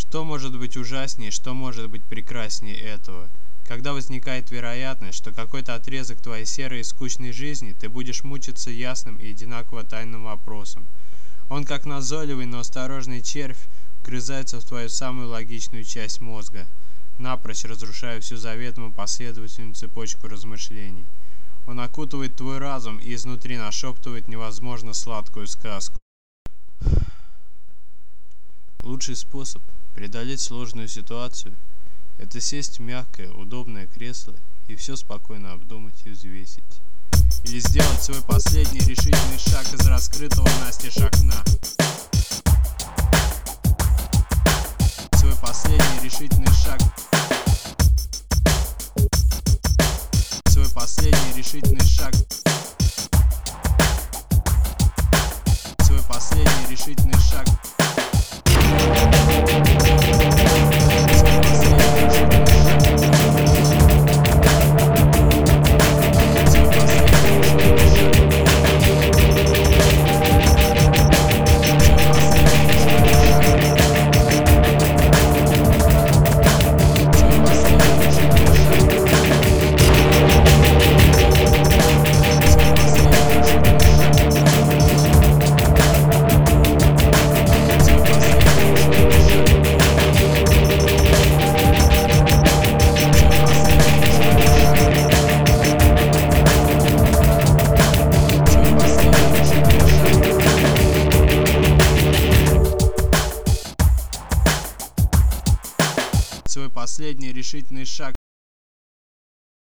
Что может быть ужаснее, что может быть прекраснее этого? Когда возникает вероятность, что какой-то отрезок твоей серой и скучной жизни ты будешь мучиться ясным и одинаково тайным вопросом. Он, как назойливый, но осторожный червь, вгрызается в твою самую логичную часть мозга, напрочь разрушая всю заведомо последовательную цепочку размышлений. Он окутывает твой разум и изнутри нашептывает невозможно сладкую сказку. Лучший способ преодолеть сложную ситуацию – это сесть в мягкое, удобное кресло и все спокойно обдумать и взвесить. Или сделать свой последний решительный шаг из раскрытого настежь окна. Свой последний решительный шаг. Свой последний решительный шаг. Свой последний решительный шаг. Свой последний решительный шаг.